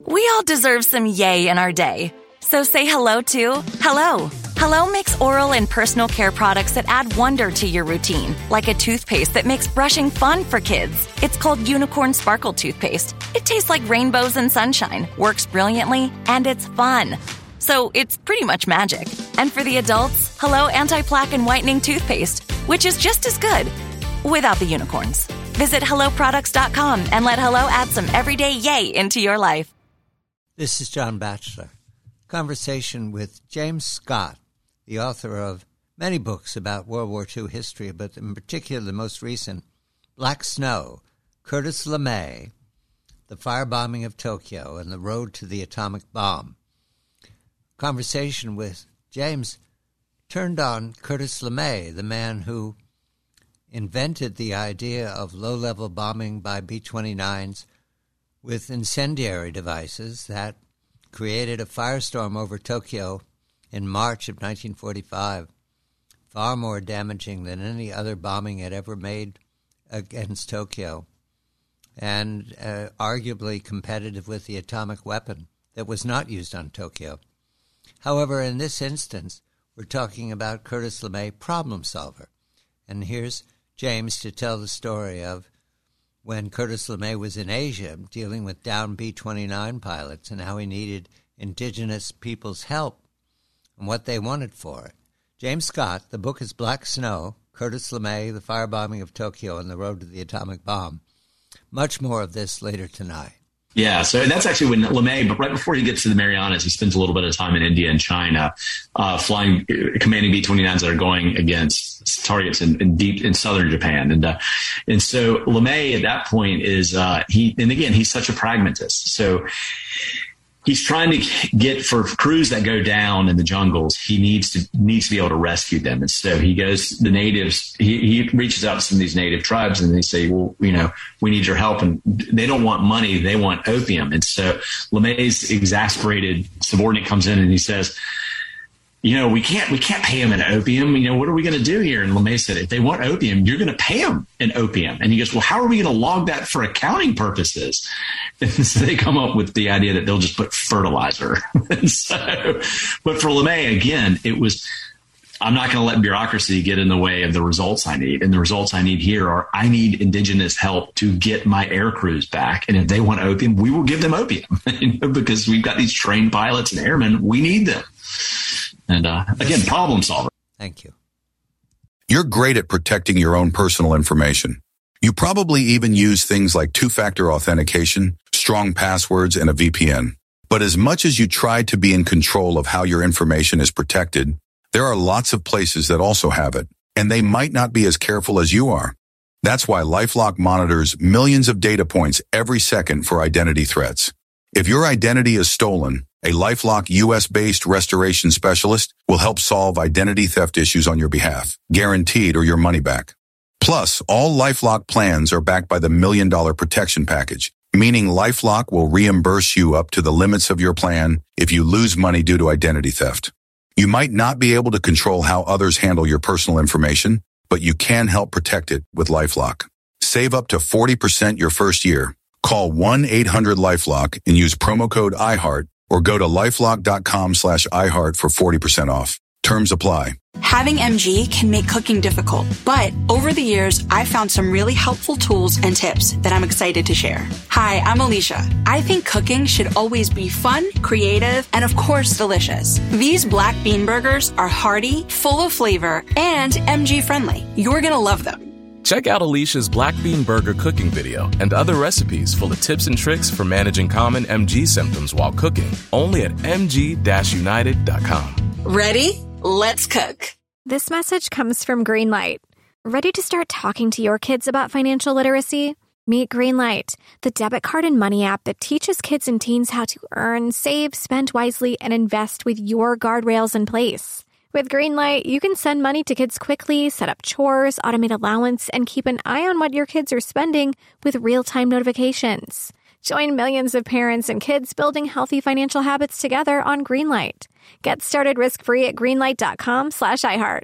We all deserve some yay in our day. So say hello to Hello. Hello makes oral and personal care products that add wonder to your routine, like a toothpaste that makes brushing fun for kids. It's called Unicorn Sparkle Toothpaste. It tastes like rainbows and sunshine, works brilliantly, and it's fun. So it's pretty much magic. And for the adults, Hello Anti-Plaque and Whitening Toothpaste, which is just as good, without the unicorns. Visit HelloProducts.com and let Hello add some everyday yay into your life. This is John Batchelor. Conversation with James Scott, the author of many books about World War II history, but in particular the most recent, Black Snow, Curtis LeMay, The Firebombing of Tokyo, and The Road to the Atomic Bomb. Conversation with James turned on Curtis LeMay, the man who invented the idea of low-level bombing by B-29s with incendiary devices that created a firestorm over Tokyo in March of 1945, far more damaging than any other bombing had ever made against Tokyo, and arguably competitive with the atomic weapon that was not used on Tokyo. However, in this instance, we're talking about Curtis LeMay, problem solver. And here's James to tell the story of when Curtis LeMay was in Asia dealing with downed B-29 pilots and how he needed indigenous people's help and what they wanted for it. James Scott, the book is Black Snow, Curtis LeMay, The Firebombing of Tokyo, and The Road to the Atomic Bomb. Much more of this later tonight. Yeah, so that's actually when LeMay, but right before he gets to the Marianas, he spends a little bit of time in India and China, commanding B-29s that are going against targets in southern Japan. And so LeMay at that point is, he's such a pragmatist. So he's trying to get, for crews that go down in the jungles, he needs to be able to rescue them. And so he goes, the natives, he reaches out to some of these native tribes and they say, well, we need your help. And they don't want money. They want opium. And so LeMay's exasperated subordinate comes in and he says, we can't pay them in opium. What are we going to do here? And LeMay said, if they want opium, you're going to pay them in opium. And he goes, well, how are we going to log that for accounting purposes? And so they come up with the idea that they'll just put fertilizer. But for LeMay, again, it was, I'm not going to let bureaucracy get in the way of the results I need. And the results I need here are, I need indigenous help to get my air crews back. And if they want opium, we will give them opium because we've got these trained pilots and airmen. We need them. And again, problem solver. Thank you. You're great at protecting your own personal information. You probably even use things like two-factor authentication, strong passwords, and a VPN. But as much as you try to be in control of how your information is protected, there are lots of places that also have it, and they might not be as careful as you are. That's why LifeLock monitors millions of data points every second for identity threats. If your identity is stolen, a LifeLock U.S.-based restoration specialist will help solve identity theft issues on your behalf, guaranteed or your money back. Plus, all LifeLock plans are backed by the $1 Million Protection Package, meaning LifeLock will reimburse you up to the limits of your plan if you lose money due to identity theft. You might not be able to control how others handle your personal information, but you can help protect it with LifeLock. Save up to 40% your first year. Call 1-800-LifeLock and use promo code iHeart or go to lifelock.com/iHeart for 40% off. Terms apply. Having MG can make cooking difficult, but over the years, I've found some really helpful tools and tips that I'm excited to share. Hi, I'm Alicia. I think cooking should always be fun, creative, and of course, delicious. These black bean burgers are hearty, full of flavor, and MG friendly. You're gonna love them. Check out Alicia's Black Bean Burger cooking video and other recipes full of tips and tricks for managing common MG symptoms while cooking, only at mg-united.com. Ready? Let's cook. This message comes from Greenlight. Ready to start talking to your kids about financial literacy? Meet Greenlight, the debit card and money app that teaches kids and teens how to earn, save, spend wisely, and invest with your guardrails in place. With Greenlight, you can send money to kids quickly, set up chores, automate allowance, and keep an eye on what your kids are spending with real-time notifications. Join millions of parents and kids building healthy financial habits together on Greenlight. Get started risk-free at greenlight.com/iHeart.